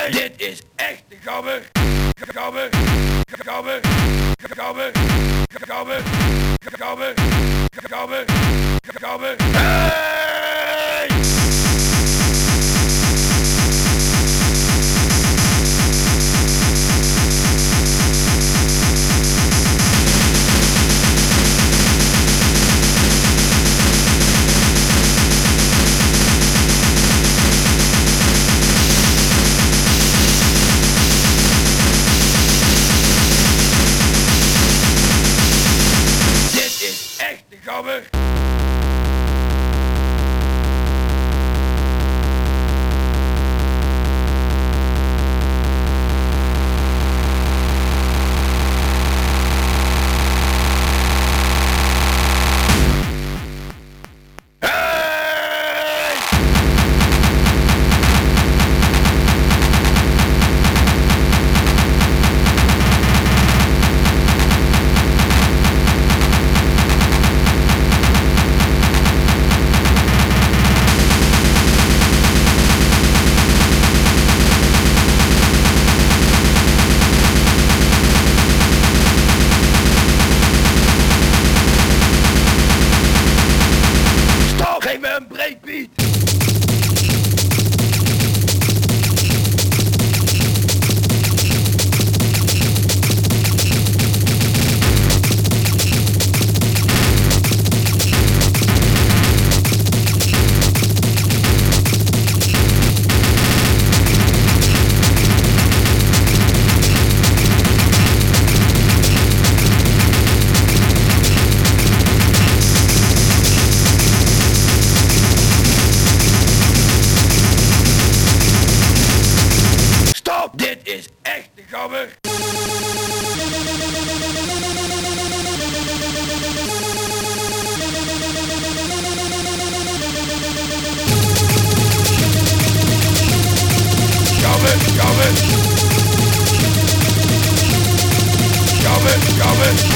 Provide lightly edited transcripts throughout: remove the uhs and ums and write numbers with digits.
Dit is echt de gabber. Gabber. Gabber. Gabber. Gabber. Gabber. Gabber. Gabber. Hey! Gabber. Geef me een breakbeat! Dit is echt de gabber. Gabber, gabber. Gabber, gabber.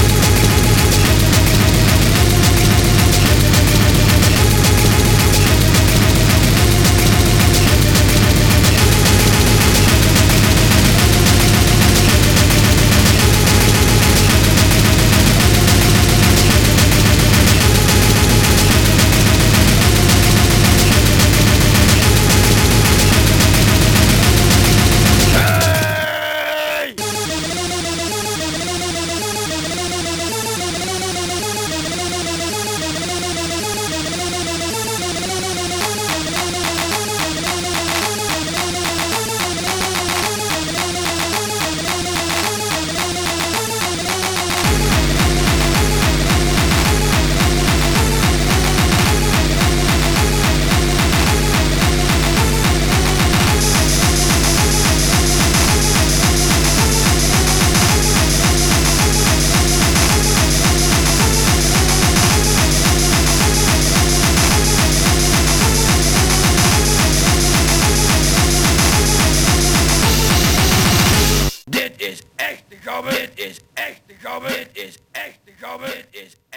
Dit is echt de gabber. Dit is echt de gabber. Dit is echt de gabber. Dit is